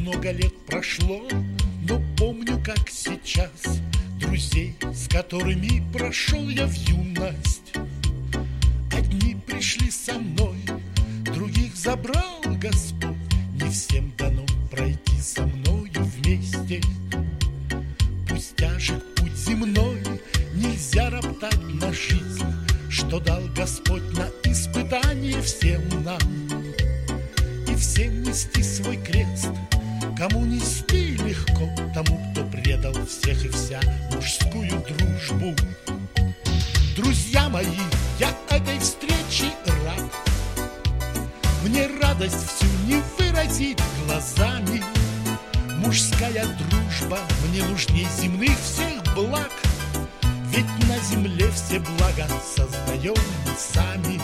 много лет прошло, но помню, как сейчас, друзей, с которыми прошел я в юность. Одни пришли со мной, других забрал Господь. Не всем дано пройти со мною вместе. Пусть тяжек путь земной, нельзя роптать на жизнь, что дал Господь на испытание всем нам. И всем нести свой крест, кому нести легко, тому, кто предал всех и вся мужскую дружбу. Друзья мои, я этой встрече рад. Мне радость всю не выразить глазами. Мужская дружба мне нужней земных всех благ, ведь на земле все блага создаем мы сами.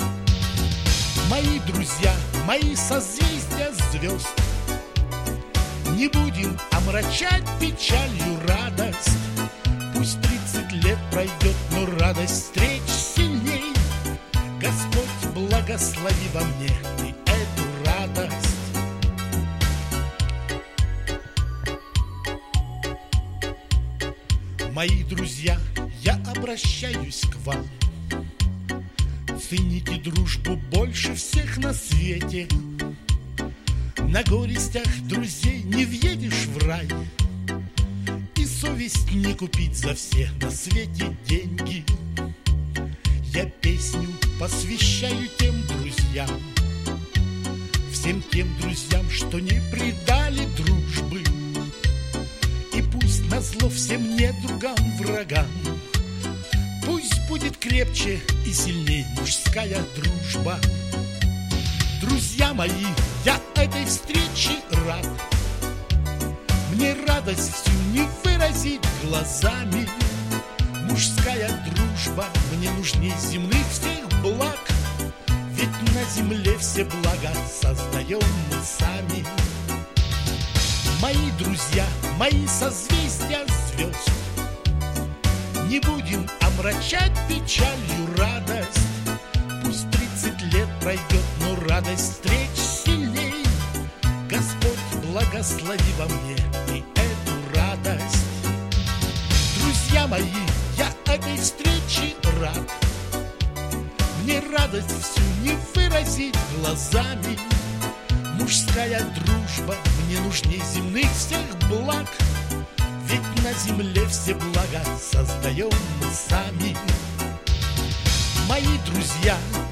Мои друзья, мои созвездия звезд, не будем омрачать печалью радость. Пусть 30 лет пройдет, но радость встреч сильней. Господь, благослови во мне и эту радость. Мои друзья, я обращаюсь к вам. Цените дружбу больше всех на свете. На горестях друзей не въедешь в рай, и совесть не купить за все на свете деньги. Я песню посвящаю тем друзьям, всем тем друзьям, что не предали дружбы. И пусть назло всем недругам, врагам, пусть будет крепче и сильней мужская дружба. Друзья мои, я этой встрече рад. Мне радость всю не выразить глазами. Мужская дружба мне нужней земных всех благ, ведь на земле все блага создаем мы сами. Мои друзья, мои созвездия звезд, не будем омрачать печалью радость. Пусть 30 лет пройдет, но радость встреч сильней. Господь, благослови во мне и эту радость. Друзья мои, я этой встрече рад. Мне радость всю не выразить глазами. Мужская дружба мне нужней земных всех благ, ведь на земле все блага создаем мы сами. Мои друзья,